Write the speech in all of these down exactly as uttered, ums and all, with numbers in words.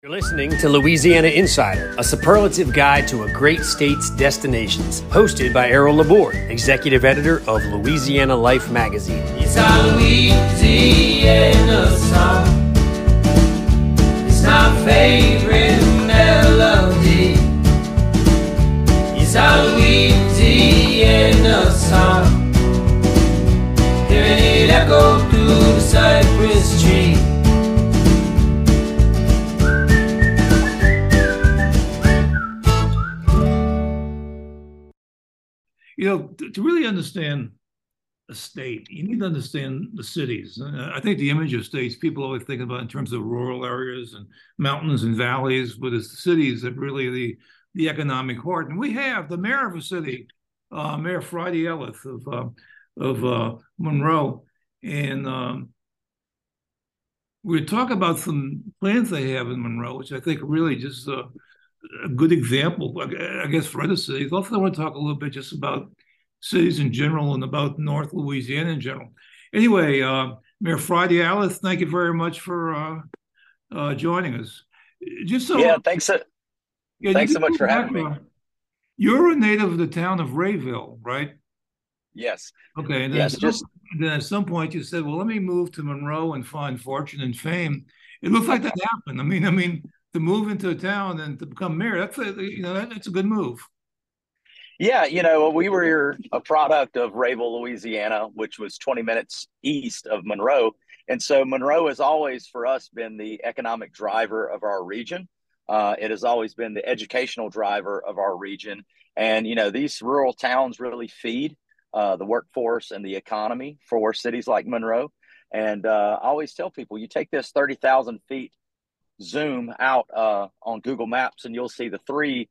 You're listening to Louisiana Insider, a superlative guide to a great state's destinations, hosted by Errol Laborde, executive editor of Louisiana Life magazine. It's our Louisiana song. It's my favorite melody. It's our Louisiana song. Hearing it echo through the cypress tree. You know, to, to really understand a state, you need to understand the cities. Uh, I think the image of states, people always think about in terms of rural areas and mountains and valleys, but it's the cities that really the the economic heart. And we have the mayor of a city, uh, Mayor Friday Ellis of uh, of uh, Monroe, and um, we talk about some plans they have in Monroe, which I think really just uh, a good example, I guess, for other cities. Also, I want to talk a little bit just about cities in general and about North Louisiana in general. Anyway, uh, Mayor Friday Ellis, thank you very much for uh, uh, joining us. Just so yeah, thanks. So, yeah, thanks so much for having me. You're a native of the town of Rayville, right? Yes. Okay, and then, yes, at some, just then at some point you said, "Well, let me move to Monroe and find fortune and fame." It looks like that happened. I mean, I mean. To move into a town and to become mayor, that's a, you know, that, that's a good move. Yeah, you know, we were a product of Rayville, Louisiana, which was twenty minutes east of Monroe. And so Monroe has always, for us, been the economic driver of our region. Uh, it has always been the educational driver of our region. And, you know, these rural towns really feed uh, the workforce and the economy for cities like Monroe. And uh, I always tell people, you take this thirty thousand feet zoom out uh, on Google Maps, and you'll see the three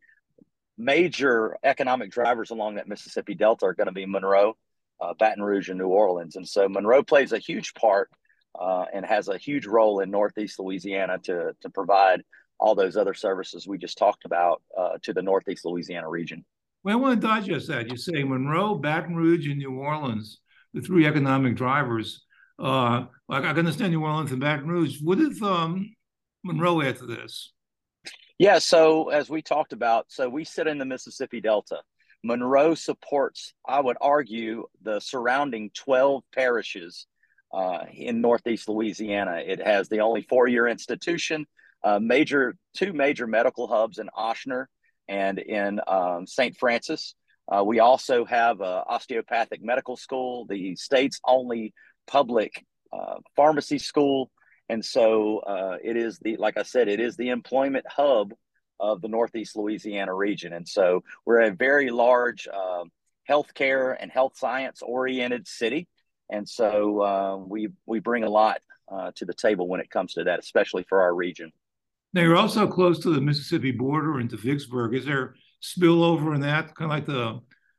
major economic drivers along that Mississippi Delta are going to be Monroe, uh, Baton Rouge, and New Orleans. And so Monroe plays a huge part uh, and has a huge role in Northeast Louisiana to, to provide all those other services we just talked about uh, to the Northeast Louisiana region. Well, I want to digest that. You say Monroe, Baton Rouge, and New Orleans, the three economic drivers. Uh, like I can understand New Orleans and Baton Rouge. What if um, Monroe add to this? Yeah, so as we talked about, so we sit in the Mississippi Delta. Monroe supports, I would argue, the surrounding twelve parishes uh, in Northeast Louisiana. It has the only four-year institution, uh, major two major medical hubs in Ochsner and in um, Saint Francis. Uh, we also have an osteopathic medical school, the state's only public uh, pharmacy school. And so uh, it is the, like I said, it is the employment hub of the Northeast Louisiana region. And so we're a very large uh, healthcare and health science oriented city. And so uh, we, we bring a lot uh, to the table when it comes to that, especially for our region. Now, you're also close to the Mississippi border into Vicksburg. Is there spillover in that, kind of like the,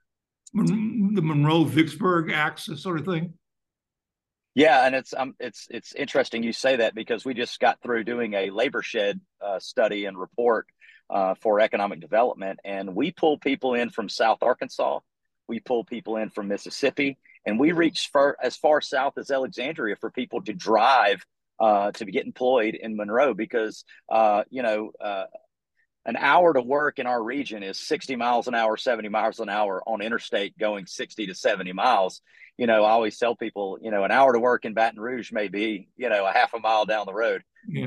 the Monroe-Vicksburg axis sort of thing? Yeah, and it's um, it's it's interesting you say that because we just got through doing a labor shed uh, study and report uh, for economic development, and we pull people in from South Arkansas, we pull people in from Mississippi, and we reach far, as far south as Alexandria for people to drive uh, to get employed in Monroe because uh, you know. Uh, An hour to work in our region is sixty miles an hour, seventy miles an hour on interstate going sixty to seventy miles. You know, I always tell people, you know, an hour to work in Baton Rouge may be, you know, a half a mile down the road. Yeah.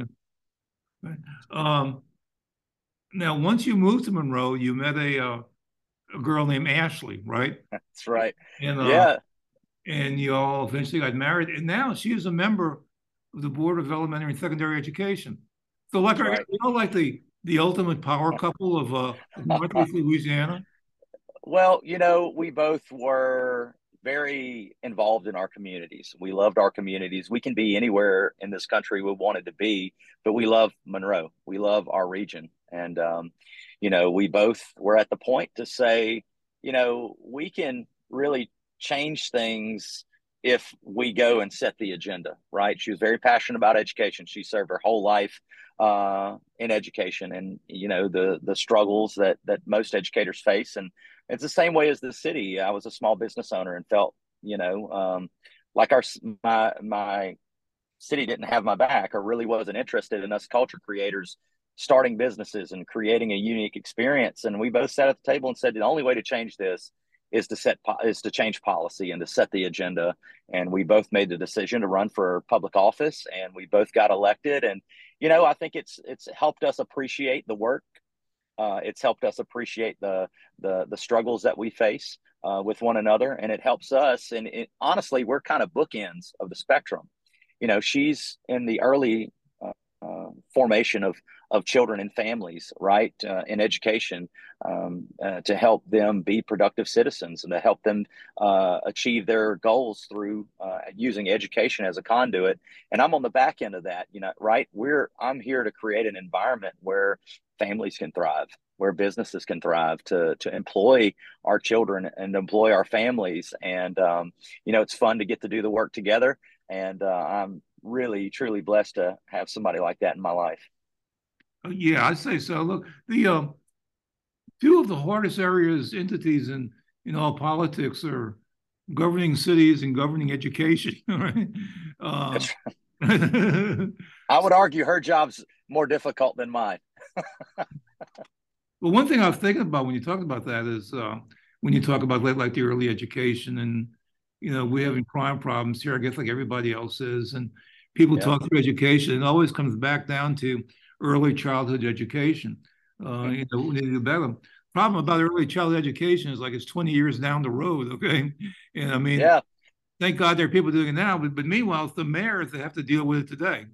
Um, now, once you moved to Monroe, you met a, uh, a girl named Ashley, right? That's right. And, uh, yeah. And you all eventually got married. And now she is a member of the Board of Elementary and Secondary Education. So like, right. you know, like the, the ultimate power couple of, uh, of Northeast Louisiana? Well, you know, we both were very involved in our communities. We loved our communities. We can be anywhere in this country we wanted to be, but we love Monroe. We love our region. And, um, you know, we both were at the point to say, you know, we can really change things if we go and set the agenda, right? She was very passionate about education. She served her whole life uh, in education and, you know, the the struggles that that most educators face. And it's the same way as the city. I was a small business owner and felt, you know, um, like our my my city didn't have my back or really wasn't interested in us culture creators starting businesses and creating a unique experience. And we both sat at the table and said the only way to change this is to set is to change policy and to set the agenda. And we both made the decision to run for public office, and we both got elected. And you know, I think it's it's helped us appreciate the work. Uh, it's helped us appreciate the the the struggles that we face uh, with one another, and it helps us. And it, honestly, we're kind of bookends of the spectrum. You know, she's in the early uh, uh, formation of of children and families, right, uh, in education, um, uh, to help them be productive citizens and to help them uh, achieve their goals through uh, using education as a conduit. And I'm on the back end of that, you know, right? We're I'm here to create an environment where families can thrive, where businesses can thrive, to to employ our children and employ our families. And um, you know, it's fun to get to do the work together. And uh, I'm really, truly blessed to have somebody like that in my life. Yeah, I'd say so. Look, the uh, two of the hardest areas, entities in in all politics are governing cities and governing education. Right? Uh, right. I would argue her job's more difficult than mine. Well, one thing I was thinking about when you talk about that is uh, when you talk about like, like the early education, and you know, we're having crime problems here, I guess, like everybody else is, and people yeah. talk through education. It always comes back down to early childhood education. Uh, you know, we need to do better. Problem about early childhood education is like it's twenty years down the road. Okay, and I mean, yeah. Thank God there are people doing it now, but but meanwhile, it's the mayors that have to deal with it today.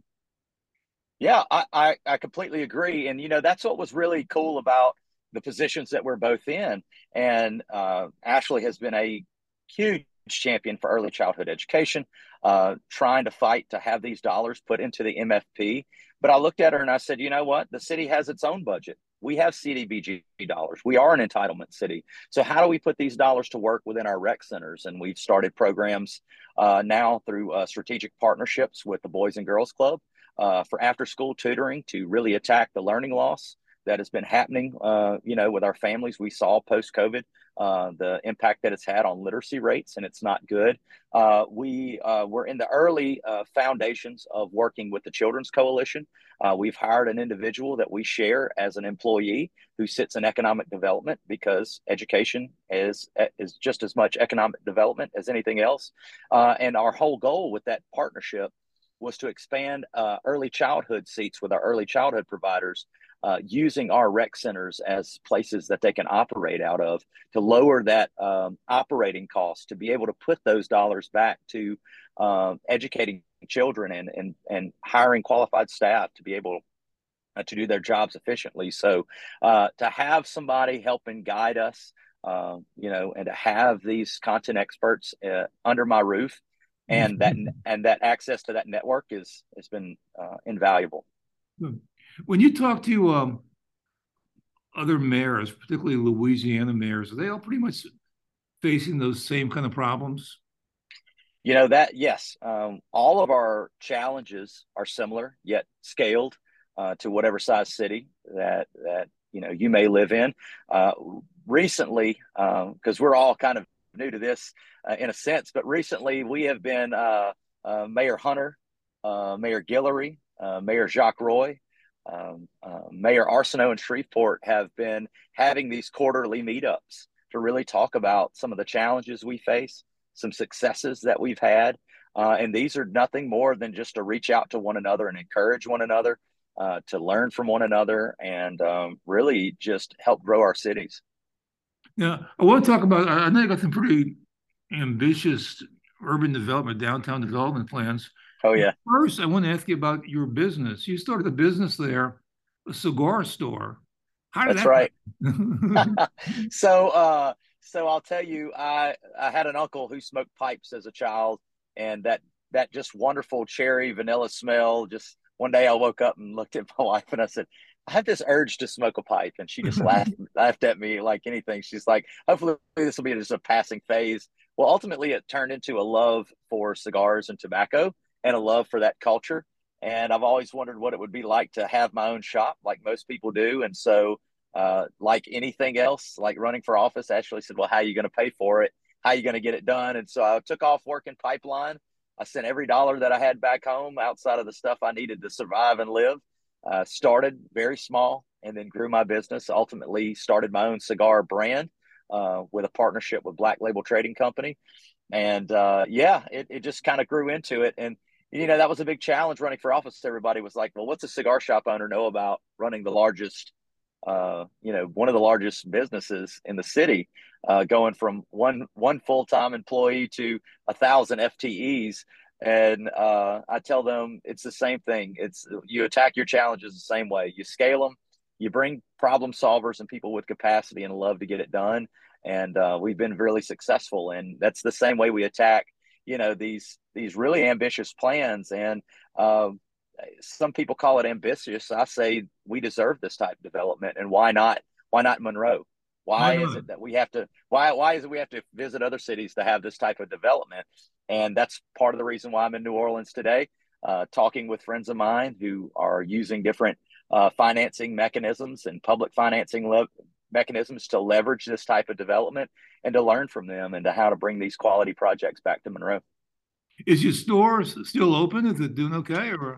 Yeah, I, I I completely agree, and you know, that's what was really cool about the positions that we're both in. And uh, Ashley has been a huge champion for early childhood education, uh, trying to fight to have these dollars put into the M F P. But I looked at her and I said, you know what? The city has its own budget. We have C D B G dollars. We are an entitlement city. So how do we put these dollars to work within our rec centers? And we've started programs uh, now through uh, strategic partnerships with the Boys and Girls Club uh, for after-school tutoring to really attack the learning loss that has been happening, uh, you know, with our families. We saw post-COVID uh, the impact that it's had on literacy rates, and it's not good. Uh, we uh, were in the early uh, foundations of working with the Children's Coalition. Uh, we've hired an individual that we share as an employee who sits in economic development, because education is, is just as much economic development as anything else. Uh, and our whole goal with that partnership was to expand uh, early childhood seats with our early childhood providers, Uh, using our rec centers as places that they can operate out of, to lower that um, operating cost, to be able to put those dollars back to uh, educating children and, and, and hiring qualified staff to be able uh, to do their jobs efficiently. So uh, to have somebody help and guide us, uh, you know, and to have these content experts uh, under my roof, and that and that access to that network is has been uh, invaluable. When you talk to um, other mayors, particularly Louisiana mayors, are they all pretty much facing those same kind of problems? You know, that, yes, um, all of our challenges are similar, yet scaled uh, to whatever size city that, that, you know, you may live in. Uh, recently, because um, we're all kind of new to this uh, in a sense, but recently we have been uh, uh, Mayor Hunter, uh, Mayor Guillory, uh, Mayor Jacques Roy, Um, uh, Mayor Arsenault and Shreveport have been having these quarterly meetups to really talk about some of the challenges we face, some successes that we've had. Uh, and these are nothing more than just to reach out to one another and encourage one another, uh, to learn from one another, and um, really just help grow our cities. Yeah, I want to talk about, I know you got some pretty ambitious urban development, downtown development plans. Oh, yeah. First, I want to ask you about your business. You started a business there, a cigar store. How did That's that right. so, uh, so I'll tell you, I, I had an uncle who smoked pipes as a child, and that, that just wonderful cherry vanilla smell. Just one day I woke up and looked at my wife and I said, I have this urge to smoke a pipe. And she just laughed, laughed at me like anything. She's like, hopefully this will be just a passing phase. Well, ultimately it turned into a love for cigars and tobacco, and a love for that culture. And I've always wondered what it would be like to have my own shop, like most people do. And so, uh, like anything else, like running for office, Ashley said, well, how are you going to pay for it? How are you going to get it done? And so I took off working pipeline. I sent every dollar that I had back home outside of the stuff I needed to survive and live. uh, started very small and then grew my business. Ultimately, started my own cigar brand uh, with a partnership with Black Label Trading Company. And uh, yeah, it, it just kind of grew into it. And, you know, that was a big challenge running for office. Everybody was like, well, what's a cigar shop owner know about running the largest, uh, you know, one of the largest businesses in the city, uh, going from one one full-time employee to a thousand F T Es. And uh, I tell them it's the same thing. It's you attack your challenges the same way. You scale them, you bring problem solvers and people with capacity and love to get it done. And uh, we've been really successful. And that's the same way we attack, you know, these these really ambitious plans. And uh, some people call it ambitious. I say we deserve this type of development. And why not? Why not Monroe? Why is it that we have to? Why why is it we have to visit other cities to have this type of development? And that's part of the reason why I'm in New Orleans today, uh, talking with friends of mine who are using different uh, financing mechanisms and public financing le- mechanisms to leverage this type of development and to learn from them and to how to bring these quality projects back to Monroe. Is your store still open? Is it doing okay? Or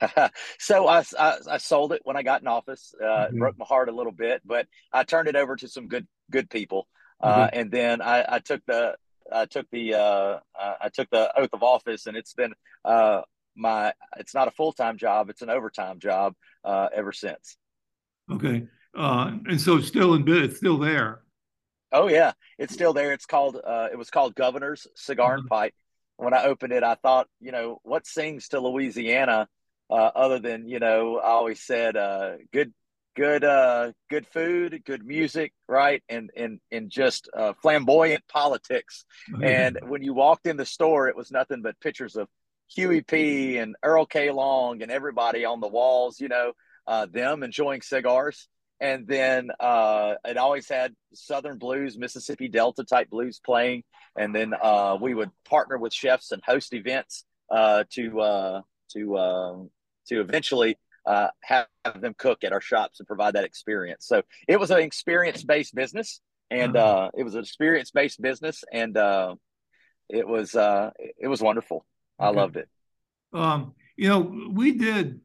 so I, I, I sold it when I got in office. Uh, okay. It broke my heart a little bit, but I turned it over to some good good people, uh, Okay. and then I, I took the I took the uh, I took the oath of office, and it's been uh, my it's not a full time job; it's an overtime job uh, ever since. Okay. Uh, and so it's still in bid. It's still there. Oh yeah, it's still there. It's called uh, it was called Governor's Cigar and Uh, Pipe. When I opened it, I thought, you know, what sings to Louisiana uh, other than, you know, I always said uh, good, good, uh, good food, good music, right, and and and just uh, flamboyant politics. yeah. And when you walked in the store, it was nothing but pictures of Huey P. and Earl K. Long and everybody on the walls, you know, uh, them enjoying cigars. And then uh, it always had Southern blues, Mississippi Delta type blues playing. And then uh, we would partner with chefs and host events uh, to uh, to uh, to eventually uh, have them cook at our shops and provide that experience. So it was an experience based business, and Uh, uh, it was an experience based business, and uh, it was uh, it was wonderful. I okay. loved it. Um, you know, we did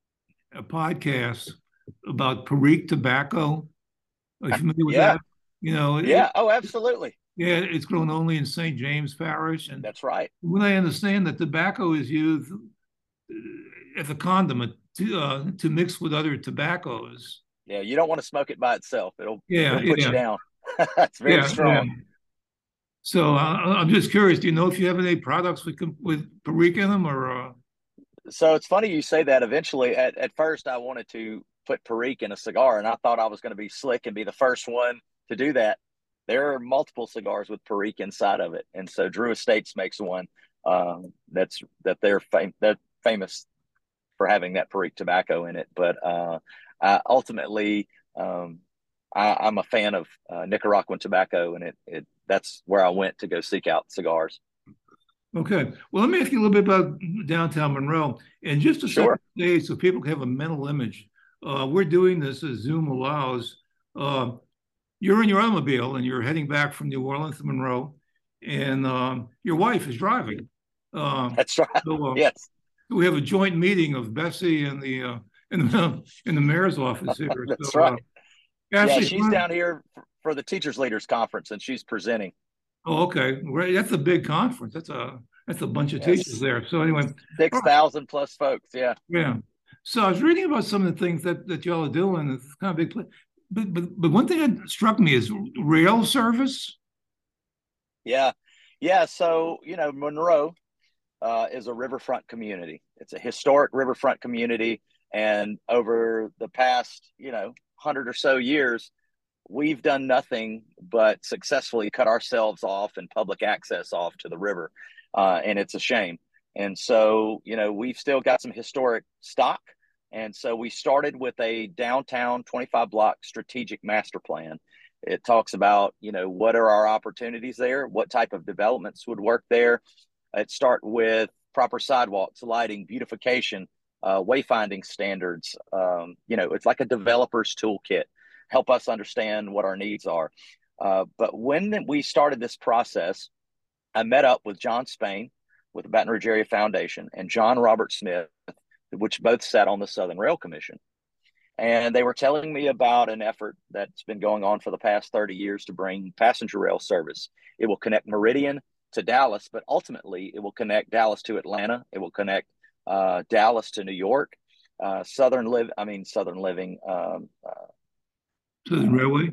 a podcast about Perique tobacco. Are you familiar with Yeah, that? You know, it, yeah. Oh, absolutely. yeah, it's grown only in Saint James Parish. And That's right. when I understand that tobacco is used uh, as a condiment to uh, to mix with other tobaccos. Yeah, you don't want to smoke it by itself. It'll Yeah, it'll put you yeah, down. It's very yeah, yeah. strong. So uh, I'm just curious. Do you know if you have any products with with Perique in them, or uh, So it's funny you say that. Eventually, at, at first, I wanted to put Perique in a cigar, and I thought I was going to be slick and be the first one to do that. There are multiple cigars with Perique inside of it, and so Drew Estates makes one um, that's that they're fam- they're famous for having that Perique tobacco in it. But uh, I, ultimately, um, I, I'm a fan of uh, Nicaraguan tobacco, and it it that's where I went to go seek out cigars. okay. Well, let me ask you a little bit about downtown Monroe. And just to set Sure. the stage so people can have a mental image, uh, we're doing this as Zoom allows. Uh, you're in your automobile and you're heading back from New Orleans to Monroe, and um, your wife is driving. Um, That's right. so uh, Yes, we have a joint meeting of Bessie and the uh, in the in the mayor's office here. that's So uh, right. Yeah, Ashley, she's down here for the Teachers Leaders Conference, and she's presenting. oh, okay, right. That's a big conference. That's a that's a bunch of teachers Yes, there. So anyway, all six right, thousand plus folks. Yeah. yeah. So I was reading about some of the things that that y'all are doing. It's kind of big, pla- but but but one thing that struck me is rail service. Yeah. Yeah. So, you know, Monroe uh, is a riverfront community. It's a historic riverfront community. And over the past, you know, hundred or so years, we've done nothing but successfully cut ourselves off and public access off to the river. Uh, and it's a shame. And so, you know, we've still got some historic stock. And so we started with a downtown twenty-five block strategic master plan. It talks about, you know, what are our opportunities there? What type of developments would work there? It start with proper sidewalks, lighting, beautification, uh, wayfinding standards. Um, you know, it's like a developer's toolkit. Help us understand what our needs are. Uh, but when we started this process, I met up with John Spain with the Baton Rouge Area Foundation and John Robert Smith, which both sat on the Southern Rail Commission. And they were telling me about an effort that's been going on for the past thirty years to bring passenger rail service. It will connect Meridian to Dallas, but ultimately it will connect Dallas to Atlanta. It will connect uh, Dallas to New York. Uh, Southern live, I mean Southern Living. Um, uh, Southern Railway.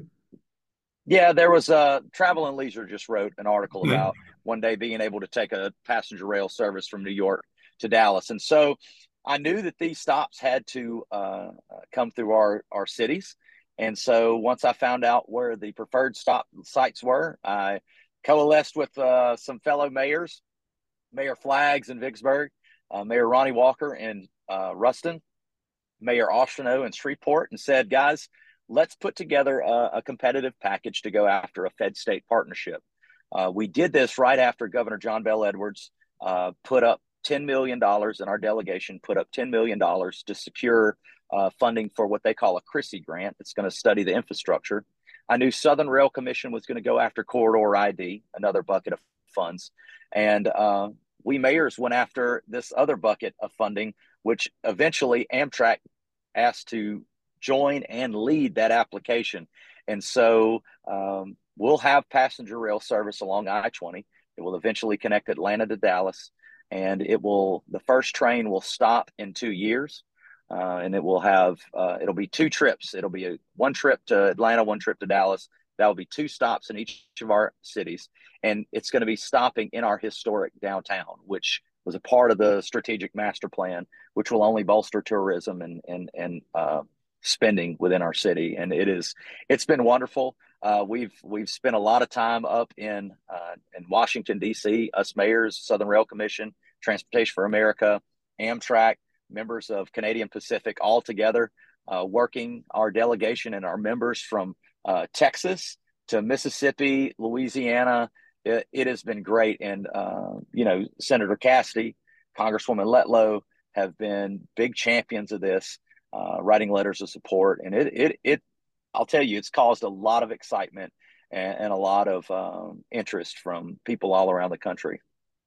Yeah, there was a Travel and Leisure just wrote an article Okay. about one day being able to take a passenger rail service from New York to Dallas, and so I knew that these stops had to uh, come through our our cities. And so once I found out where the preferred stop sites were, I coalesced with uh, some fellow mayors, Mayor Flags in Vicksburg, uh, Mayor Ronnie Walker in uh, Ruston, Mayor Ostrano in Shreveport, and said, guys, let's put together a, a competitive package to go after a Fed-state partnership. Uh, we did this right after Governor John Bel Edwards uh, put up ten million dollars, and our delegation put up ten million dollars to secure uh, funding for what they call a CRISI grant. It's going to study the infrastructure. I knew Southern Rail Commission was going to go after Corridor I D, another bucket of funds. And uh, we mayors went after this other bucket of funding, which eventually Amtrak asked to join and lead that application. And so um, we'll have passenger rail service along I twenty. It will eventually connect Atlanta to Dallas. And it will, the first train will stop in two years. Uh, and it will have, uh, it'll be two trips. It'll be a, one trip to Atlanta, one trip to Dallas. That will be two stops in each of our cities. And it's going to be stopping in our historic downtown, which was a part of the strategic master plan, which will only bolster tourism and, and, and, uh, spending within our city. And it is, it's been wonderful. Uh, we've, we've spent a lot of time up in, uh, in Washington, D C, us mayors, Southern Rail Commission, Transportation for America, Amtrak, members of Canadian Pacific, all together, uh, working our delegation and our members from uh, Texas to Mississippi, Louisiana. It, it has been great. And, uh, you know, Senator Cassidy, Congresswoman Letlow have been big champions of this, uh, writing letters of support. And it, it, it, I'll tell you, it's caused a lot of excitement and, and a lot of um, interest from people all around the country.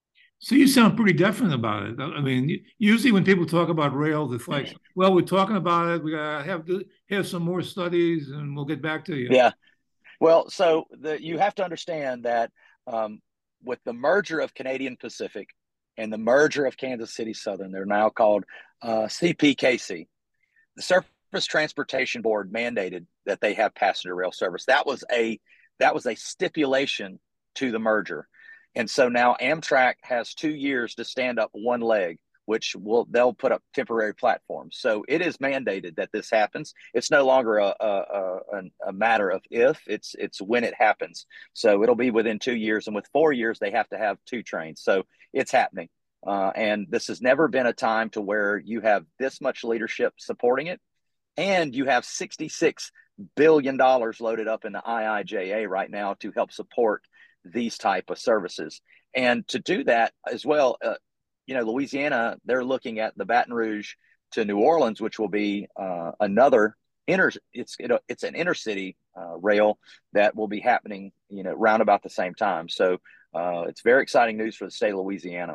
So you sound pretty definite about it. I mean, usually when people talk about rails, it's like, well, we're talking about it. We gotta have to have some more studies, and we'll get back to you. Yeah. Well, so the, you have to understand that um, with the merger of Canadian Pacific and the merger of Kansas City Southern, they're now called uh, C P K C. The Surface Transportation Board mandated that they have passenger rail service. That was a that was a stipulation to the merger. And so now Amtrak has two years to stand up one leg, which will they'll put up temporary platforms. So it is mandated that this happens. It's no longer a a, a, a matter of if, it's it's when it happens. So it'll be within two years, and with four years they have to have two trains. So it's happening, uh, and this has never been a time to where you have this much leadership supporting it, and you have sixty-six billion dollars loaded up in the I I J A right now to help support these type of services. And to do that as well, uh, you know, Louisiana, they're looking at the Baton Rouge to New Orleans, which will be uh, another inter, it's, it, it's an intercity uh, rail that will be happening, you know, round about the same time. So uh, it's very exciting news for the state of Louisiana.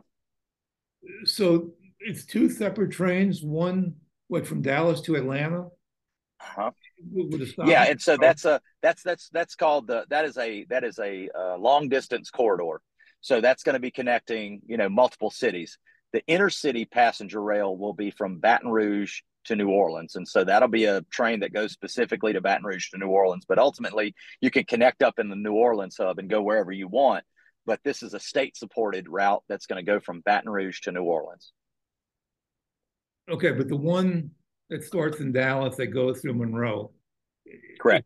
So it's two separate trains, one, what, from Dallas to Atlanta? Uh-huh. Yeah, and so Oh. that's a that's that's that's called the that is a that is a uh, long distance corridor. So that's going to be connecting, you know, multiple cities. The intercity passenger rail will be from Baton Rouge to New Orleans, and so that'll be a train that goes specifically to Baton Rouge to New Orleans. But ultimately, you can connect up in the New Orleans hub and go wherever you want. But this is a state supported route that's going to go from Baton Rouge to New Orleans. Okay, but the one that starts in Dallas that goes through Monroe. Correct.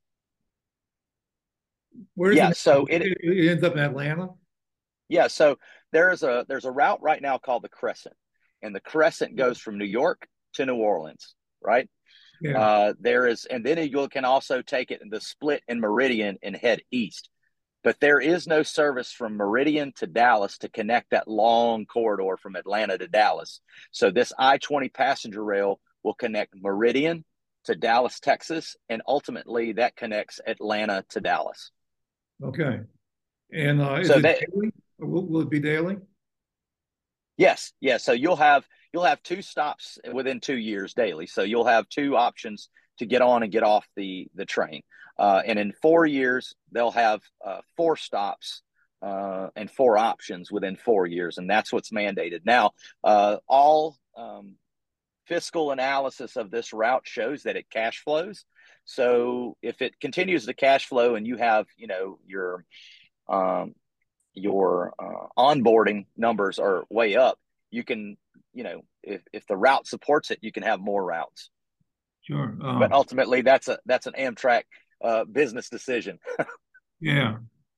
Where yeah, it, so it, it ends up in Atlanta? Yeah, so there's a there's a route right now called the Crescent, and the Crescent goes from New York to New Orleans, right? Yeah. Uh, there is, and then you can also take it in the split in Meridian and head east. But there is no service from Meridian to Dallas to connect that long corridor from Atlanta to Dallas. So this I twenty passenger rail will connect Meridian to Dallas, Texas, and ultimately that connects Atlanta to Dallas. Okay. And uh, is so it that, daily? Or will, will it be daily? Yes, yes. So you'll have you'll have two stops within two years daily. So you'll have two options to get on and get off the the train. Uh, and in four years, they'll have uh, four stops uh, and four options within four years, and that's what's mandated now. Uh, all um, fiscal analysis of this route shows that it cash flows. So if it continues to cash flow, and you have, you know, your um, your uh, onboarding numbers are way up, you can, you know, if, if the route supports it, you can have more routes. Sure. Um, but ultimately, that's a that's an Amtrak uh, business decision. Yeah.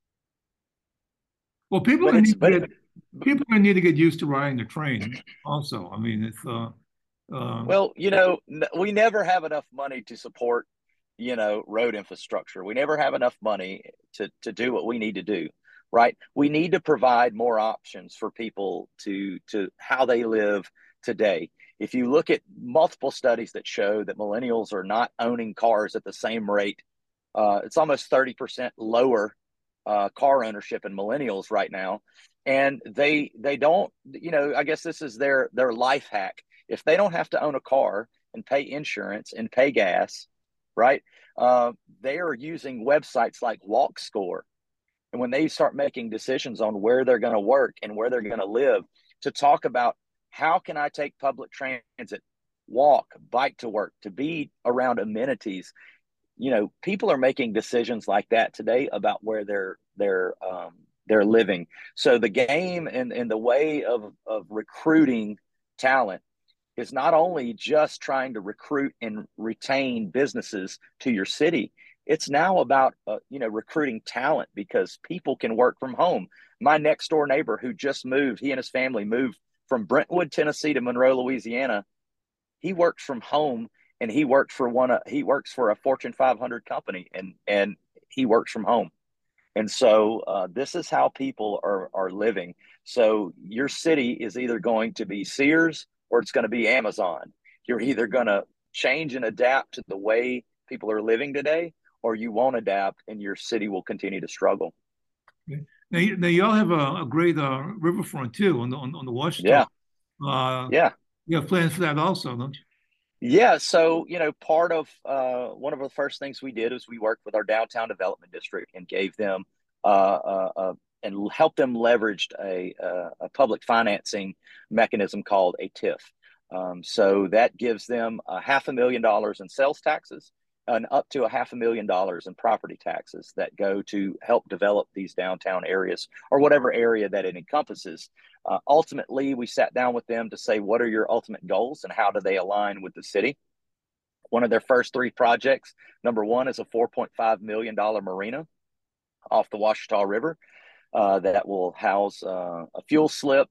Well, people But need it's to but get, people need to get used to riding the train. Also, I mean, it's uh, uh, well, you know, n- we never have enough money to support, you know, road infrastructure. We never have enough money to to do what we need to do, right? We need to provide more options for people to to how they live today. If you look at multiple studies that show that millennials are not owning cars at the same rate, uh, it's almost thirty percent lower uh, car ownership in millennials right now. And they they don't, you know, I guess this is their their life hack. If they don't have to own a car and pay insurance and pay gas, right? Uh, they are using websites like WalkScore. And when they start making decisions on where they're going to work and where they're going to live, to talk about how can I take public transit, walk, bike to work, to be around amenities. You know, people are making decisions like that today about where they're they're um, they're living. So the game and, and the way of of recruiting talent is not only just trying to recruit and retain businesses to your city. It's now about uh, you know, recruiting talent, because people can work from home. My next door neighbor who just moved, he and his family moved from Brentwood, Tennessee to Monroe, Louisiana. He works from home, and he worked for one. Uh, he works for a Fortune five hundred company, and and he works from home. And so uh, this is how people are are living. So your city is either going to be Sears or it's going to be Amazon. You're either going to change and adapt to the way people are living today, or you won't adapt, and your city will continue to struggle. okay. Now, you, now y'all have a, a great uh, riverfront too on the on, on the Washita. Yeah, Uh, yeah. you have plans for that also, don't you? Yeah, so you know, part of uh, one of the first things we did was we worked with our downtown development district and gave them uh, uh, uh, and helped them leverage a, uh, a public financing mechanism called a TIF. Um, so that gives them a half a million dollars in sales taxes and up to a half a million dollars in property taxes that go to help develop these downtown areas, or whatever area that it encompasses. Uh, ultimately, we sat down with them to say, what are your ultimate goals and how do they align with the city? One of their first three projects, number one, is a four point five million dollars marina off the Washita River uh, that will house uh, a fuel slip,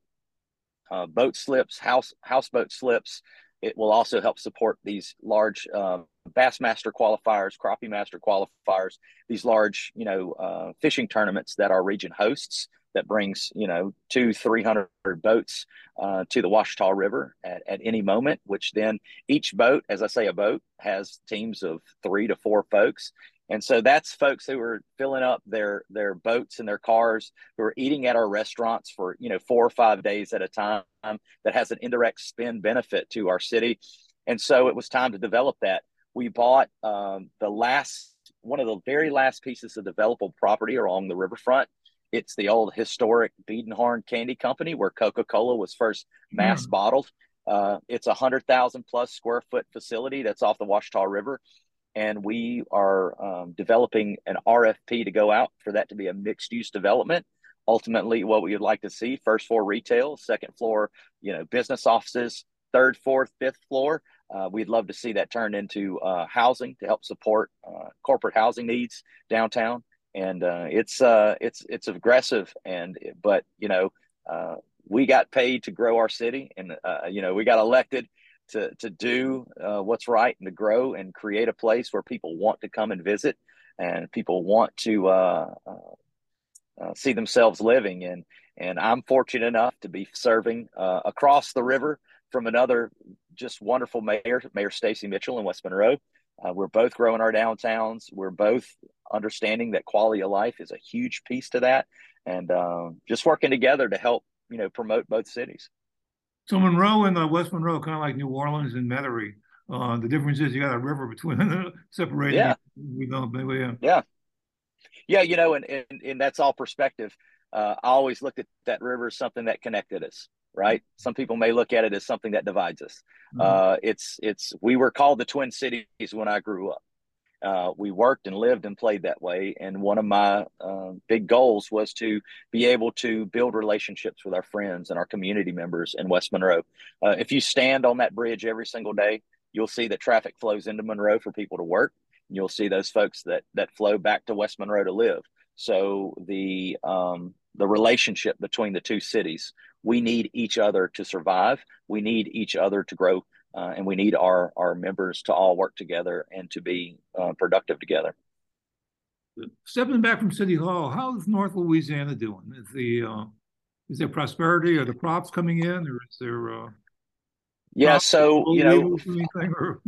uh, boat slips, house houseboat slips. It will also help support these large uh, Bassmaster qualifiers, Crappie Master qualifiers, these large, you know, uh, fishing tournaments that our region hosts, that brings, you know, two, three hundred boats uh, to the Washita River at, at any moment, which then each boat, as I say, a boat has teams of three to four folks. And so that's folks who are filling up their their boats and their cars, who are eating at our restaurants for, you know, four or five days at a time. That has an indirect spend benefit to our city. And so it was time to develop that. We bought um, the last, one of the very last pieces of developable property along the riverfront. It's the old historic Beadenhorn Candy Company, where Coca-Cola was first mass Yeah. bottled. Uh, it's a hundred thousand plus square foot facility that's off the Washita River. And we are um, developing an R F P to go out for that to be a mixed use development. Ultimately, what we would like to see: first floor retail, second floor, you know, business offices, third, fourth, fifth floor. Uh, we'd love to see that turned into uh, housing to help support uh, corporate housing needs downtown. And uh, it's uh, it's it's aggressive, and but you know, uh, we got paid to grow our city, and uh, you know, we got elected to to do uh, what's right and to grow and create a place where people want to come and visit, and people want to uh, uh, uh, see themselves living. And and I'm fortunate enough to be serving uh, across the river from another just wonderful mayor, Mayor Stacy Mitchell in West Monroe. Uh, we're both growing our downtowns. We're both understanding that quality of life is a huge piece to that, and um, just working together to help, you know, promote both cities. So Monroe and uh, West Monroe, kind of like New Orleans and Metairie. Uh, the difference is you got a river between separating Yeah, it. We don't, maybe, yeah. yeah, yeah. You know, and and, and that's all perspective. Uh, I always looked at that river as something that connected us. Right. Some people may look at it as something that divides us. Uh-huh. Uh, it's it's we were called the Twin Cities when I grew up. Uh, we worked and lived and played that way. And one of my uh, big goals was to be able to build relationships with our friends and our community members in West Monroe. Uh, if you stand on that bridge every single day, you'll see that traffic flows into Monroe for people to work. And you'll see those folks that that flow back to West Monroe to live. So the um, the relationship between the two cities, we need each other to survive. We need each other to grow, uh, and we need our our members to all work together and to be uh, productive together. Stepping back from City Hall, how's North Louisiana doing? Is the uh, is there prosperity? Are the crops coming in, or is there uh, Yeah, so you know, anything? Or...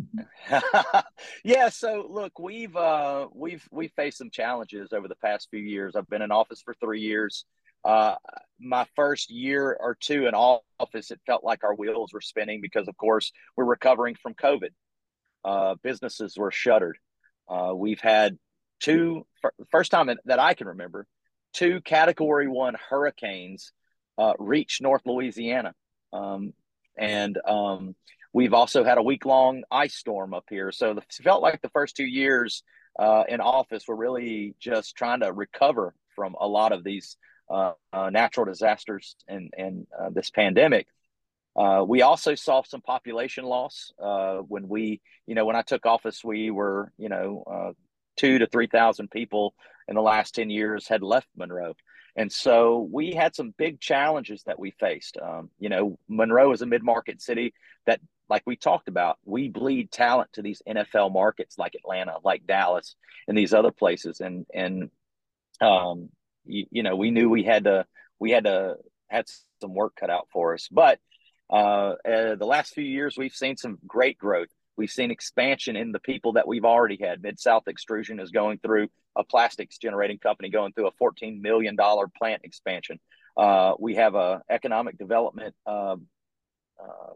yeah, so look, we've uh, we've we've faced some challenges over the past few years. I've been in office for three years. Uh, my first year or two in office, it felt like our wheels were spinning because, of course, we're recovering from COVID. Uh, businesses were shuttered. Uh, we've had two, first time that I can remember, two Category One hurricanes uh, reach North Louisiana, um, and um, we've also had a week long ice storm up here. So it felt like the first two years uh, in office were really just trying to recover from a lot of these uh, uh, natural disasters and and uh, this pandemic. Uh, we also saw some population loss uh, when we, you know, when I took office, we were, you know, uh, two to three thousand people in the last ten years had left Monroe, and so we had some big challenges that we faced. Um, you know, Monroe is a mid-market city that, like we talked about, we bleed talent to these N F L markets like Atlanta, like Dallas, and these other places, and and um, you, you know, we knew we had to we had to had some work cut out for us, but uh, uh, the last few years, we've seen some great growth. We've seen expansion in the people that we've already had. Mid-South Extrusion is going through a plastics generating company going through a fourteen million dollars plant expansion. Uh, we have a economic development uh, uh,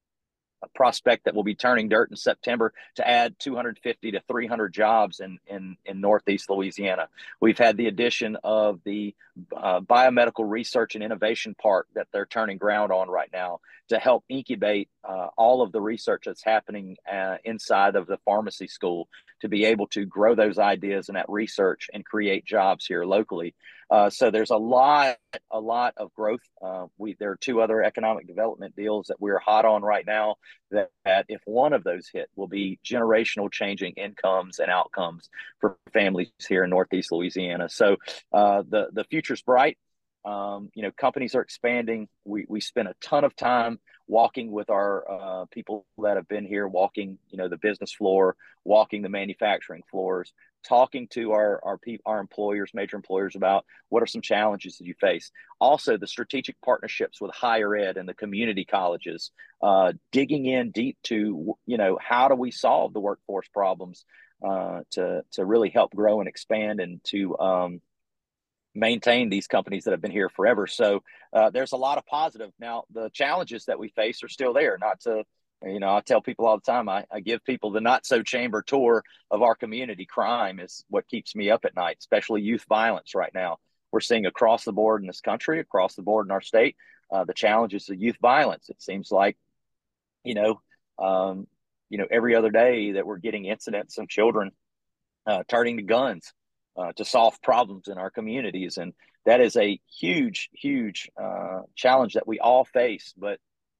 a prospect that will be turning dirt in September to add two hundred fifty to three hundred jobs in, in, in Northeast Louisiana. We've had the addition of the uh, Biomedical Research and Innovation Park that they're turning ground on right now to help incubate uh, all of the research that's happening uh, inside of the pharmacy school to be able to grow those ideas and that research and create jobs here locally. Uh, so there's a lot, a lot of growth. Uh, we there are two other economic development deals that we're hot on right now. That, that if one of those hit, will be generational changing incomes and outcomes for families here in Northeast Louisiana. So uh, the the future's bright. Um, you know, companies are expanding. We we spend a ton of time walking with our uh, people that have been here, walking, you know, the business floor, walking the manufacturing floors, talking to our our our employers, major employers, about what are some challenges that you face. Also, the strategic partnerships with higher ed and the community colleges, uh, digging in deep to, you know, how do we solve the workforce problems uh, to to really help grow and expand and to um, maintain these companies that have been here forever. So uh, there's a lot of positive. Now, the challenges that we face are still there. Not to, you know, I tell people all the time, I, I give people the not so chamber tour of our community. Crime is what keeps me up at night, especially youth violence right now. We're seeing across the board in this country, across the board in our state, uh, the challenges of youth violence. It seems like, you know, um, you know, every other day that we're getting incidents of children uh, turning to guns Uh, to solve problems in our communities. And that is a huge, huge uh, challenge that we all face. But,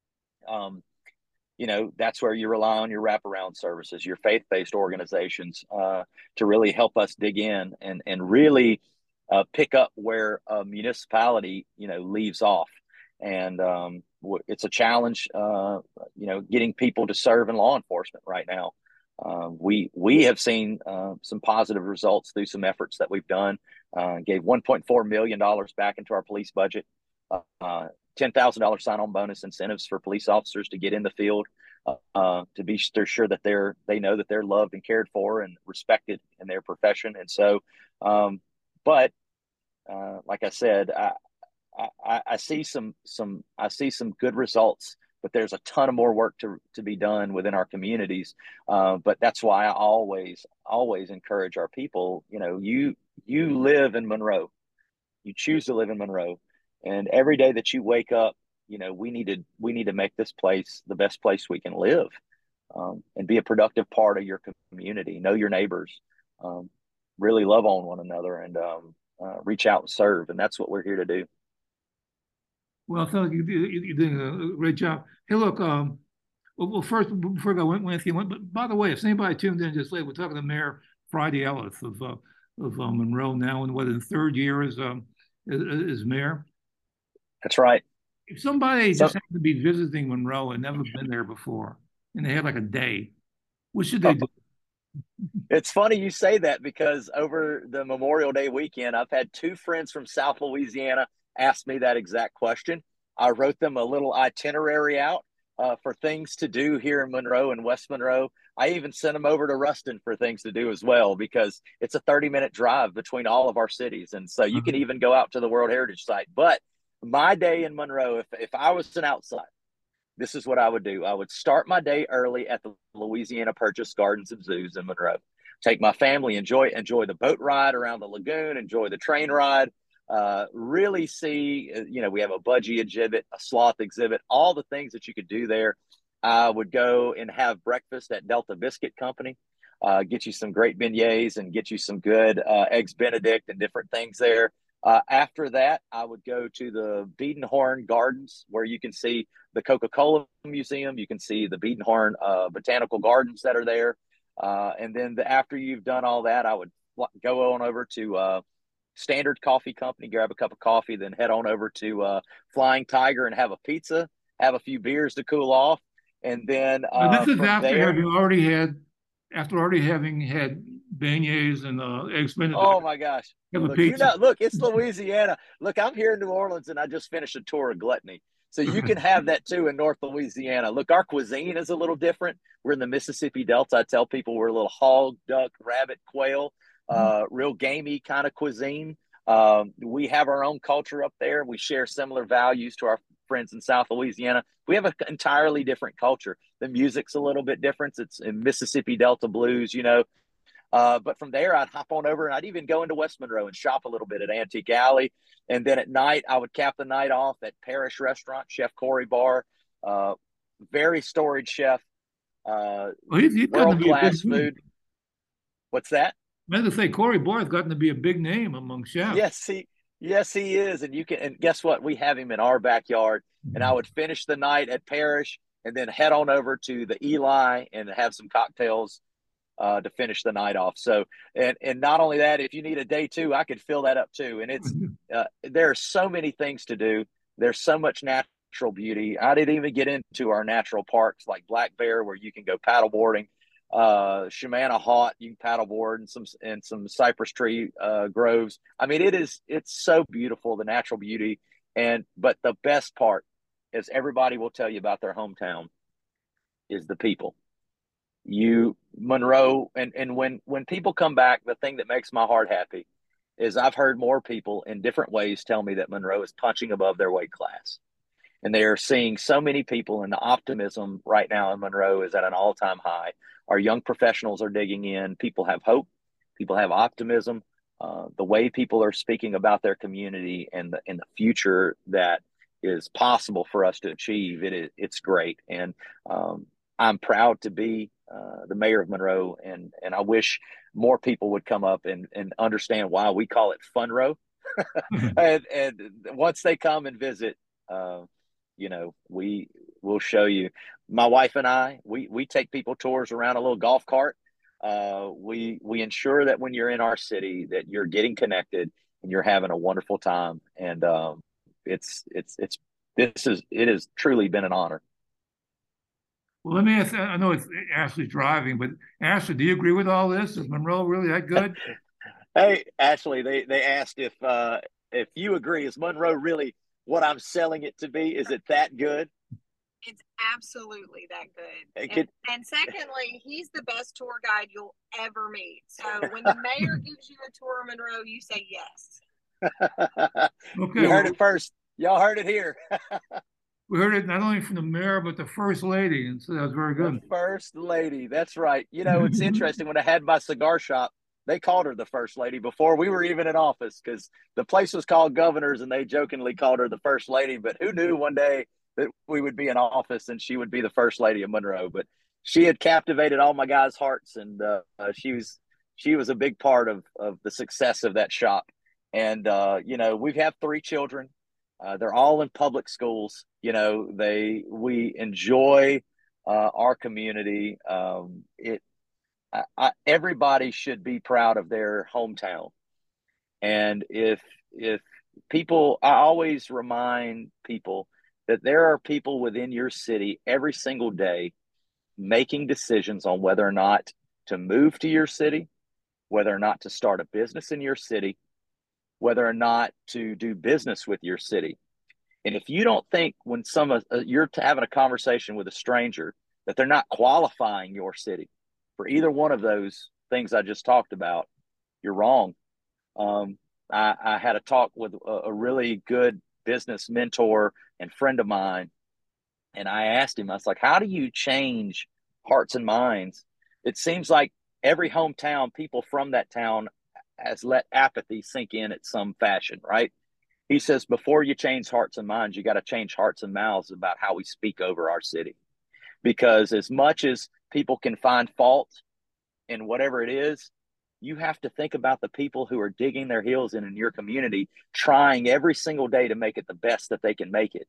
um, you know, that's where you rely on your wraparound services, your faith-based organizations uh, to really help us dig in and, and really uh, pick up where a municipality, you know, leaves off. And um, it's a challenge, uh, you know, getting people to serve in law enforcement right now. Uh, we we have seen uh, some positive results through some efforts that we've done. Uh, gave one point four million dollars back into our police budget, uh, uh, ten thousand dollars sign-on bonus incentives for police officers to get in the field, uh, uh, to be sure that they're they know that they're loved and cared for and respected in their profession. And so, um, but uh, like I said, I, I, I see some some I see some good results but there's a ton of more work to, to be done within our communities. Uh, but that's why I always, always encourage our people, you know, you, you live in Monroe, you choose to live in Monroe, and every day that you wake up, you know, we need to, we need to make this place the best place we can live, um, and be a productive part of your community, know your neighbors, um, really love on one another, and, um, uh, reach out and serve. And that's what we're here to do. Well, Phil, you, you, you're doing a great job. Hey, look, um, well, well, first, before I go, Anthony, but by the way, if anybody tuned in just late, we're talking to Mayor Friday Ellis of uh, of uh, Monroe now, and what, in the third year as um as, as mayor. That's right. If somebody So, just happened to be visiting Monroe and never been there before, and they had like a day, what should they do? it's funny you say that, because over the Memorial Day weekend, I've had two friends from South Louisiana ask me that exact question. I wrote them a little itinerary out uh, for things to do here in Monroe and West Monroe. I even sent them over to Ruston for things to do as well, because it's a thirty minute drive between all of our cities. And so you can even go out to the World Heritage Site. But my day in Monroe, if, if I was an outsider, this is what I would do. I would start my day early at the Louisiana Purchase Gardens and Zoos in Monroe. Take my family, enjoy enjoy the boat ride around the lagoon, enjoy the train ride, uh, really see, you know, we have a budgie exhibit, a sloth exhibit, all the things that you could do there. I would go and have breakfast at Delta Biscuit Company, uh, get you some great beignets and get you some good uh, eggs Benedict and different things there. Uh, after that, I would go to the Beadenhorn Gardens, where you can see the Coca-Cola Museum. You can see the Beadenhorn uh, Botanical Gardens that are there. Uh, and then the, after you've done all that, I would go on over to uh, Standard Coffee Company, grab a cup of coffee, then head on over to uh, Flying Tiger and have a pizza, have a few beers to cool off. And then uh, now, this is after there, having already had, after already having had beignets and uh, eggs Benedict. Oh my gosh! Have a look, pizza. You know, look, it's Louisiana. Look, I'm here in New Orleans, and I just finished a tour of Gluttony, so you can have that too in North Louisiana. Look, our cuisine is a little different. We're in the Mississippi Delta. I tell people we're a little hog, duck, rabbit, quail, uh, real gamey kind of cuisine. Um, we have our own culture up there. We share similar values to our friends in South Louisiana. We have an entirely different culture. The music's a little bit different. It's in Mississippi Delta blues, you know. Uh, but from there, I'd hop on over and I'd even go into West Monroe and shop a little bit at Antique Alley. And then at night, I would cap the night off at Parish Restaurant, Chef Corey Barr, uh, very storied chef, uh, well, he's, he's world-class food. What's that? I meant to say, Corey Barr's gotten to be a big name among chefs. Yes, he, yes, he is. And you can, and guess what? We have him in our backyard. Mm-hmm. And I would finish the night at Parish and then head on over to the Eli and have some cocktails Uh, to finish the night off. So, and and not only that, if you need a day two, I could fill that up too. And it's uh, there are so many things to do. There's so much natural beauty. I didn't even get into our natural parks like Black Bear, where you can go paddleboarding. Uh, Shamana Hot, you can paddleboard, and some and some cypress tree uh, groves. I mean, it is it's so beautiful, the natural beauty. And but the best part is everybody will tell you about their hometown is the people. You Monroe, and and when when people come back, the thing that makes my heart happy is I've heard more people in different ways tell me that Monroe is punching above their weight class, and they are seeing so many people, and the optimism right now in Monroe is at an all-time high. Our young professionals are digging in. People have hope. People have optimism. Uh, the way people are speaking about their community and the and the future that is possible for us to achieve, it is it's great, and um, I'm proud to be Uh, the mayor of Monroe, and and I wish more people would come up and and understand why we call it Funroe. and and once they come and visit, uh, you know, we will show you. My wife and I, we we take people tours around a little golf cart. Uh, we we ensure that when you're in our city, that you're getting connected and you're having a wonderful time. And um, it's it's it's this is it has truly been an honor. Well, let me ask, I know it's Ashley's driving, but Ashley, do you agree with all this? Is Monroe really that good? Hey, Ashley, they, they asked if uh, if you agree, is Monroe really what I'm selling it to be? Is it that good? It's absolutely that good. It and, could... and secondly, he's the best tour guide you'll ever meet. So when the mayor gives you a tour of Monroe, you say yes. Okay, you heard well, it first. Y'all heard it here. we heard it not only from the mayor, but the first lady. And so that was very good. The first lady. That's right. You know, it's interesting. When I had my cigar shop, they called her the first lady before we were even in office, because the place was called Governors and they jokingly called her the first lady. But who knew one day that we would be in office and she would be the first lady of Monroe? But she had captivated all my guys' hearts, and uh, uh, she was she was a big part of of the success of that shop. And uh, you know, we have three children. Uh, they're all in public schools. You know, they we enjoy uh, our community. Um, it I, I, everybody should be proud of their hometown. And if if people, I always remind people that there are people within your city every single day making decisions on whether or not to move to your city, whether or not to start a business in your city, whether or not to do business with your city. And if you don't think when some uh, you're having a conversation with a stranger that they're not qualifying your city for either one of those things I just talked about, you're wrong. Um, I, I had a talk with a, a really good business mentor and friend of mine, and I asked him, I was like, how do you change hearts and minds? It seems like every hometown, people from that town has let apathy sink in at some fashion, right? He says, before you change hearts and minds, you got to change hearts and mouths about how we speak over our city. Because as much as people can find fault in whatever it is, you have to think about the people who are digging their heels in in your community, trying every single day to make it the best that they can make it.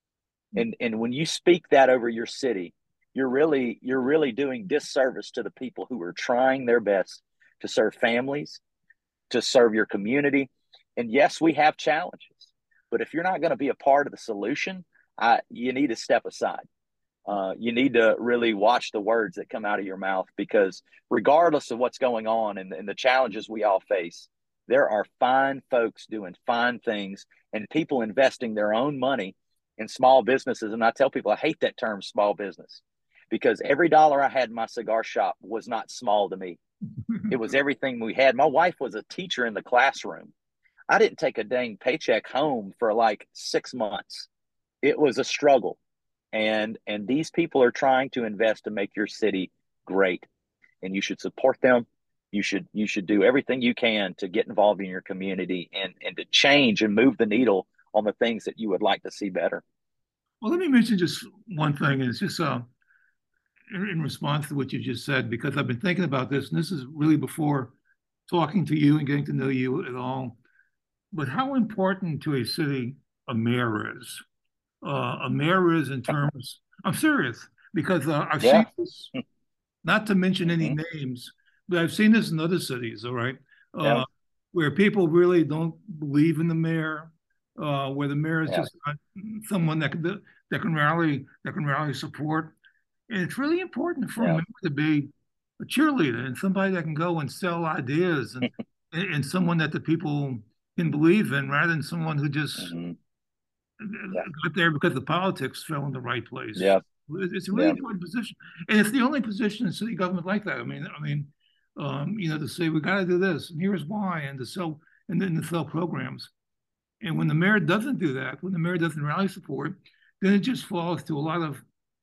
And and when you speak that over your city, you're really you're really doing disservice to the people who are trying their best to serve families, to serve your community. And yes, we have challenges, but if you're not going to be a part of the solution, I, you need to step aside. Uh, you need to really watch the words that come out of your mouth, because regardless of what's going on and, and the challenges we all face, there are fine folks doing fine things and people investing their own money in small businesses. And I tell people, I hate that term small business, because every dollar I had in my cigar shop was not small to me. It was everything we had. My wife was a teacher in the classroom. I didn't take a dang paycheck home for like six months. It was a struggle. And and these people are trying to invest to make your city great. And you should support them. You should you should do everything you can to get involved in your community and, and to change and move the needle on the things that you would like to see better. Well, let me mention just one thing. It's just uh, in, in response to what you just said, because I've been thinking about this, and this is really before talking to you and getting to know you at all. But how important to a city a mayor is. Uh, a mayor is in terms, I'm serious, because uh, I've Yeah. seen this, not to mention any Mhm. names, but I've seen this in other cities, all right, uh, Yeah. where people really don't believe in the mayor, uh, where the mayor is Yeah. just not someone that can that can rally that can rally support. And it's really important for a Yeah. mayor to be a cheerleader and somebody that can go and sell ideas and and someone that the people can believe in, rather than someone who just Mhm. Yeah. got there because the politics fell in the right place. Yeah. It's a really Yeah. important position, and it's the only position in city government like that. I mean, I mean, um, you know, to say we got to do this, and here's why, and to sell, and then to sell programs. And when the mayor doesn't do that, when the mayor doesn't rally support, then it just falls to a lot of,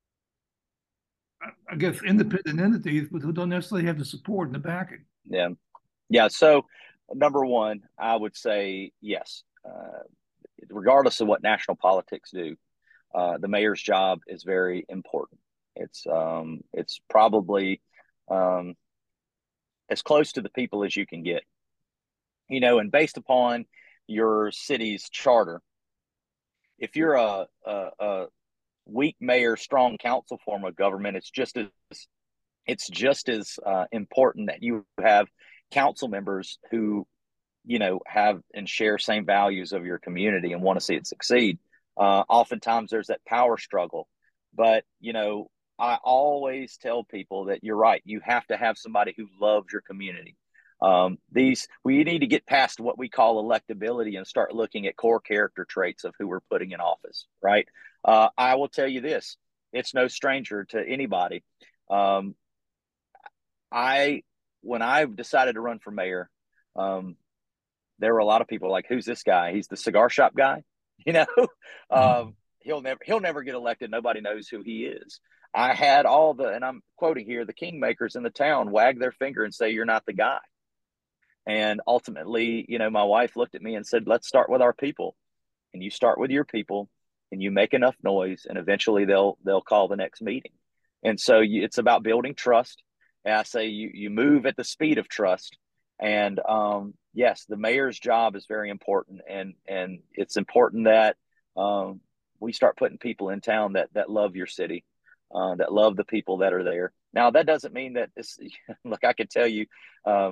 I guess, independent entities, but who don't necessarily have the support and the backing. Yeah. Yeah. So, number one, I would say yes. Uh, regardless of what national politics do, uh, the mayor's job is very important. It's um, it's probably um, as close to the people as you can get. You know, and based upon your city's charter, if you're a, a, a weak mayor, strong council form of government, it's just as it's just as uh, important that you have council members who, you know, have and share same values of your community and want to see it succeed. Uh, oftentimes there's that power struggle, but you know, I always tell people that you're right. You have to have somebody who loves your community. Um, these we need to get past what we call electability and start looking at core character traits of who we're putting in office. Right? Uh, I will tell you this: it's no stranger to anybody. Um, I when I decided to run for mayor, um, there were a lot of people like, "Who's this guy? He's the cigar shop guy." You know, um, he'll never he'll never get elected. Nobody knows who he is. I had all the, and I'm quoting here, the kingmakers in the town wag their finger and say, you're not the guy. And ultimately, you know, my wife looked at me and said, let's start with our people. And you start with your people and you make enough noise, and eventually they'll they'll call the next meeting. And so you, it's about building trust. And I say you you move at the speed of trust. And um, yes, the mayor's job is very important, and and it's important that um, we start putting people in town that that love your city, uh, that love the people that are there. Now, that doesn't mean that it's, look, I can tell you, uh,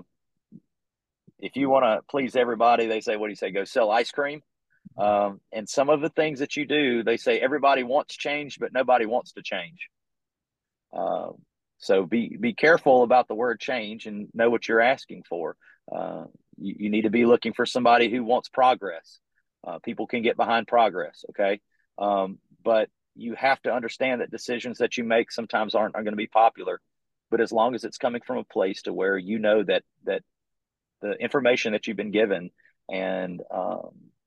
if you want to please everybody, they say, what do you say? Go sell ice cream. Um, and some of the things that you do, they say everybody wants change, but nobody wants to change. Uh, so be be careful about the word change and know what you're asking for. Uh, you, you need to be looking for somebody who wants progress. Uh, people can get behind progress, okay? Um, but you have to understand that decisions that you make sometimes aren't, aren't going to be popular. But as long as it's coming from a place to where you know that that the information that you've been given and um,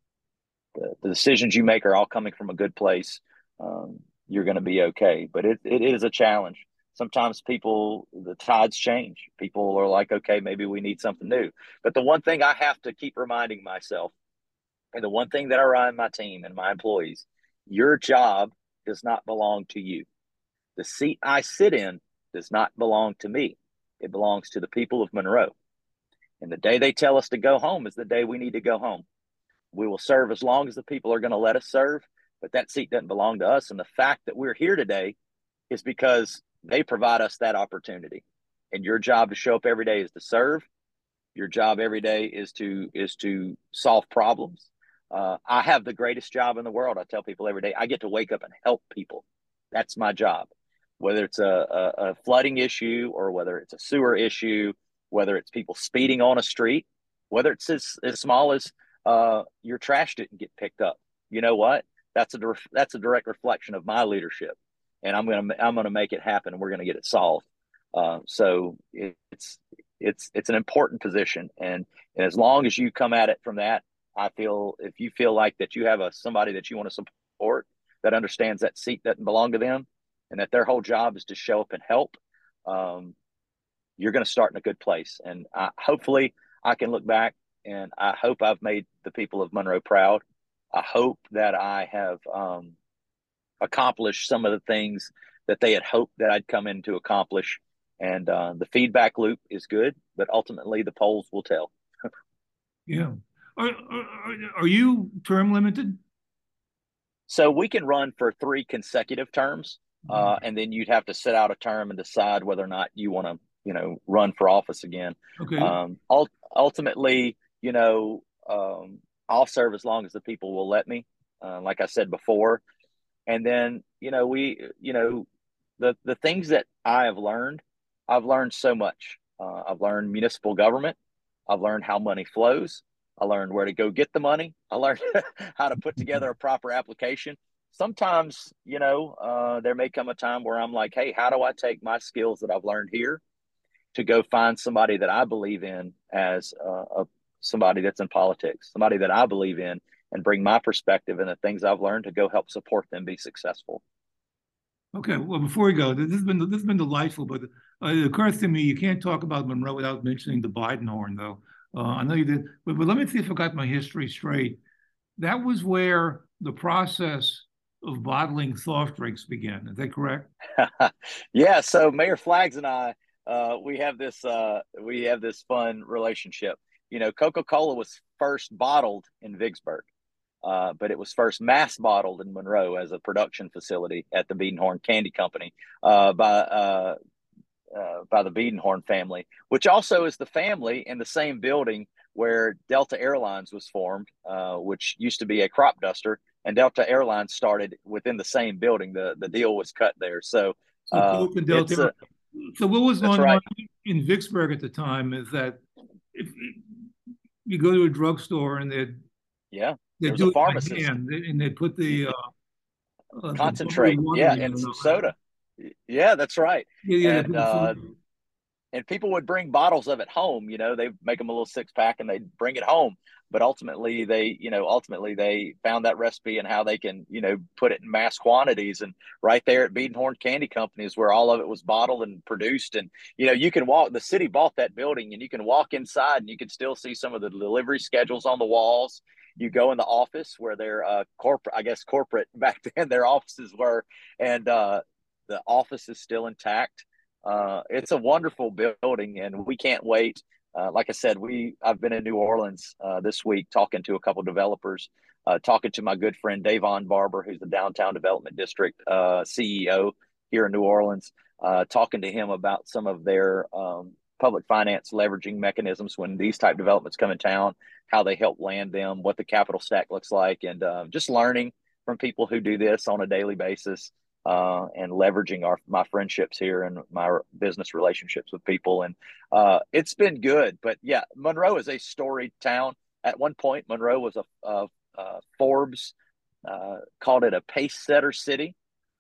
the, the decisions you make are all coming from a good place, um, you're going to be okay. But it, it is a challenge. Sometimes people, the tides change. People are like, okay, maybe we need something new. But the one thing I have to keep reminding myself, and the one thing that I remind my team and my employees, your job does not belong to you. The seat I sit in does not belong to me. It belongs to the people of Monroe. And the day they tell us to go home is the day we need to go home. We will serve as long as the people are going to let us serve, but that seat doesn't belong to us. And the fact that we're here today is because they provide us that opportunity. And your job to show up every day is to serve. Your job every day is to is to solve problems. Uh, I have the greatest job in the world. I tell people every day, I get to wake up and help people. That's my job. Whether it's a, a, a flooding issue or whether it's a sewer issue, whether it's people speeding on a street, whether it's as, as small as uh, your trash didn't get picked up. You know what? That's a that's a direct reflection of my leadership, and I'm gonna I'm gonna make it happen, and we're gonna get it solved. Uh, so it's it's it's an important position, and, and as long as you come at it from that, I feel if you feel like that you have a somebody that you want to support that understands that seat doesn't belong to them, and that their whole job is to show up and help, um, you're going to start in a good place. And I, hopefully I can look back and I hope I've made the people of Monroe proud. I hope that I have um, accomplished some of the things that they had hoped that I'd come in to accomplish. And uh, the feedback loop is good, but ultimately the polls will tell. Yeah. Are, are, are you term limited? So we can run for three consecutive terms, uh, and then you'd have to sit out a term and decide whether or not you want to, you know, run for office again. Okay. Um, ul- ultimately, you know, um, I'll serve as long as the people will let me, uh, like I said before. And then, you know, we, you know, the, the things that I have learned, I've learned so much. Uh, I've learned municipal government. I've learned how money flows. I learned where to go get the money. I learned how to put together a proper application. Sometimes, you know, uh, there may come a time where I'm like, hey, how do I take my skills that I've learned here to go find somebody that I believe in as uh, a, somebody that's in politics, somebody that I believe in, and bring my perspective and the things I've learned to go help support them be successful. Okay. Well, before we go, this has been this has been delightful, but uh, it occurs to me you can't talk about Monroe without mentioning the Biden horn, though. Uh, I know you did, but, but let me see if I got my history straight. That was where the process of bottling soft drinks began. Is that correct? Yeah. So Mayor Flaggs and I, uh, we have this uh, we have this fun relationship. You know, Coca-Cola was first bottled in Vicksburg, uh, but it was first mass bottled in Monroe as a production facility at the Beadenhorn Candy Company uh, by uh, uh, by the Beadenhorn family, which also is the family in the same building where Delta Airlines was formed, uh, which used to be a crop duster, and Delta Airlines started within the same building. The the deal was cut there. So, So, uh, Coke and Delta it's a, so what was going right. on in Vicksburg at the time is that if you go to a drugstore and they'd yeah, they there's do a it by pharmacist hand, and they put the uh, uh, concentrate, the yeah, in and and some all that. soda. Yeah, that's right. Yeah, yeah, they And put the soda uh, in. and people would bring bottles of it home. You know, they make them a little six pack and they bring it home. But ultimately, they, you know, ultimately they found that recipe and how they can, you know, put it in mass quantities. And right there at Beadenhorn Candy Company is where all of it was bottled and produced. And, you know, you can walk, the city bought that building, and you can walk inside and you can still see some of the delivery schedules on the walls. You go in the office where their uh, corporate, I guess corporate back then, their offices were, and uh, the office is still intact. Uh, it's a wonderful building, and we can't wait. Uh, like I said, we I've been in New Orleans uh, this week talking to a couple of developers, uh, talking to my good friend Davon Barber, who's the Downtown Development District uh, C E O here in New Orleans, uh, talking to him about some of their um, public finance leveraging mechanisms when these type developments come in town, how they help land them, what the capital stack looks like, and uh, just learning from people who do this on a daily basis. Uh, and leveraging our my friendships here and my business relationships with people. And uh, it's been good. But, yeah, Monroe is a storied town. At one point, Monroe was a, a, a Forbes uh, called it a pace setter city.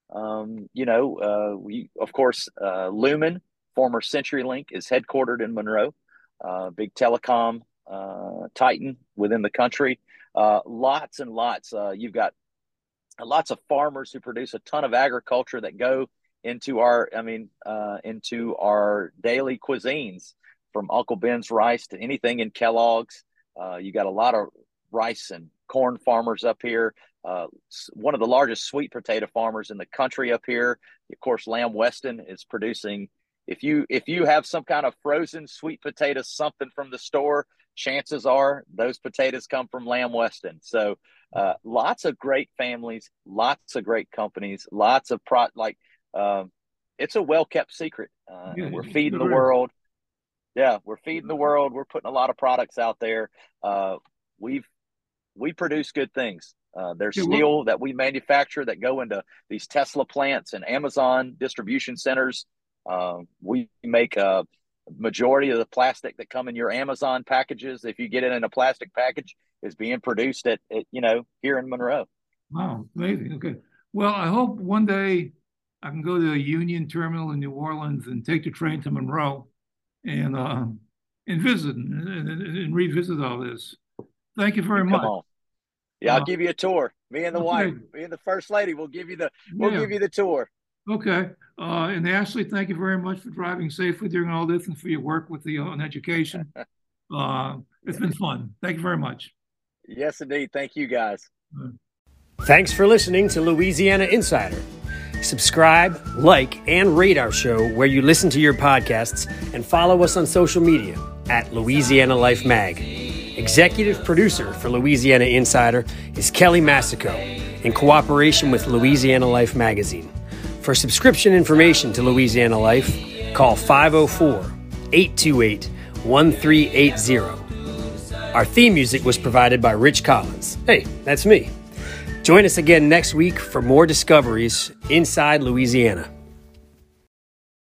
Um, you know, uh, we, of course, uh, Lumen, former CenturyLink, is headquartered in Monroe, uh, big telecom uh, titan within the country. Uh, lots and lots. Uh, you've got lots of farmers who produce a ton of agriculture that go into our, I mean, uh, into our daily cuisines, from Uncle Ben's rice to anything in Kellogg's. Uh, you got a lot of rice and corn farmers up here. Uh, one of the largest sweet potato farmers in the country up here. Of course, Lamb Weston is producing. If you if you have some kind of frozen sweet potato something from the store, chances are those potatoes come from Lamb Weston. So uh, lots of great families, lots of great companies, lots of pro like um, it's a well-kept secret. Uh, Yeah, and we're it's feeding the good. world. Yeah, we're feeding the world. We're putting a lot of products out there. Uh, we've we produce good things. Uh, there's Yeah, well- steel that we manufacture that go into these Tesla plants and Amazon distribution centers. Um, we make a majority of the plastic that come in your Amazon packages, if you get it in a plastic package, is being produced at, at you know, here in Monroe. Wow, amazing. Okay. Well, I hope one day I can go to the Union Terminal in New Orleans and take the train to Monroe and uh, and visit and, and, and revisit all this. Thank you very Come much. on. Yeah, Uh, I'll give you a tour. Me and the okay. wife, me and the first lady, we'll give you the we'll Yeah. give you the tour. Okay. Uh, and Ashley, thank you very much for driving safely during all this and for your work with the on education. Uh, it's been fun. Thank you very much. Yes, indeed. Thank you, guys. Thanks for listening to Louisiana Insider. Subscribe, like, and rate our show where you listen to your podcasts, and follow us on social media at Louisiana Life Mag. Executive producer for Louisiana Insider is Kelly Massico in cooperation with Louisiana Life Magazine. For subscription information to Louisiana Life, call five oh four, eight two eight, one three eight zero. Our theme music was provided by Rich Collins. Hey, that's me. Join us again next week for more discoveries inside Louisiana.